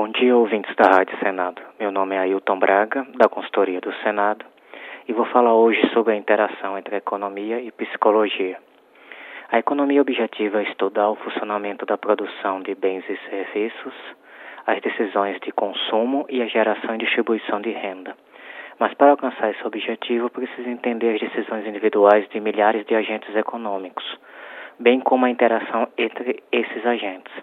Bom dia, ouvintes da Rádio Senado. Meu nome é Ailton Braga, da Consultoria do Senado, e vou falar hoje sobre a interação entre economia e psicologia. A economia objetiva é estudar o funcionamento da produção de bens e serviços, as decisões de consumo e a geração e distribuição de renda. Mas para alcançar esse objetivo, precisa entender as decisões individuais de milhares de agentes econômicos, bem como a interação entre esses agentes.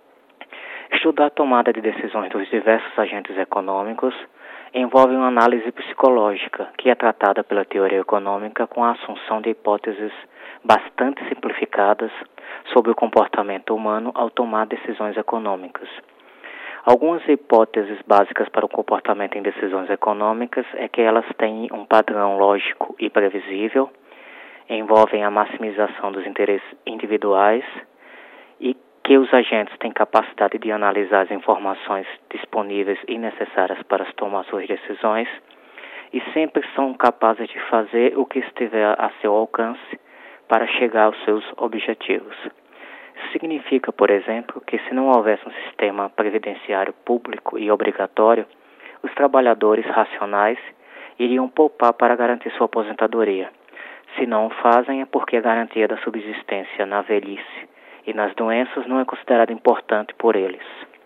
Estudar a tomada de decisões dos diversos agentes econômicos envolve uma análise psicológica, que é tratada pela teoria econômica com a assunção de hipóteses bastante simplificadas sobre o comportamento humano ao tomar decisões econômicas. Algumas hipóteses básicas para o comportamento em decisões econômicas é que elas têm um padrão lógico e previsível, envolvem a maximização dos interesses individuais e que os agentes têm capacidade de analisar as informações disponíveis e necessárias para tomar suas decisões e sempre são capazes de fazer o que estiver a seu alcance para chegar aos seus objetivos. Significa, por exemplo, que se não houvesse um sistema previdenciário público e obrigatório, os trabalhadores racionais iriam poupar para garantir sua aposentadoria. Se não o fazem, é porque a garantia da subsistência na velhice e nas doenças não é considerada importante por eles.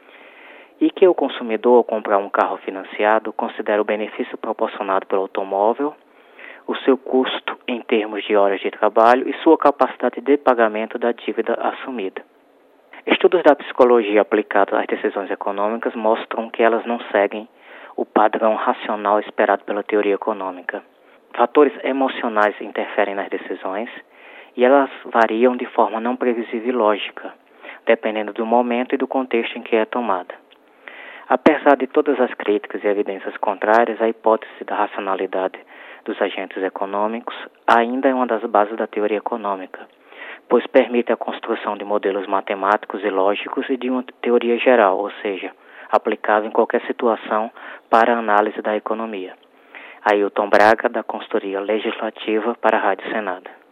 E que o consumidor, ao comprar um carro financiado, considera o benefício proporcionado pelo automóvel, o seu custo em termos de horas de trabalho e sua capacidade de pagamento da dívida assumida. Estudos da psicologia aplicados às decisões econômicas mostram que elas não seguem o padrão racional esperado pela teoria econômica. Fatores emocionais interferem nas decisões e elas variam de forma não previsível e lógica, dependendo do momento e do contexto em que é tomada. Apesar de todas as críticas e evidências contrárias, a hipótese da racionalidade dos agentes econômicos ainda é uma das bases da teoria econômica, pois permite a construção de modelos matemáticos e lógicos e de uma teoria geral, ou seja, aplicável em qualquer situação para a análise da economia. Ailton Braga, da Consultoria Legislativa para a Rádio Senado.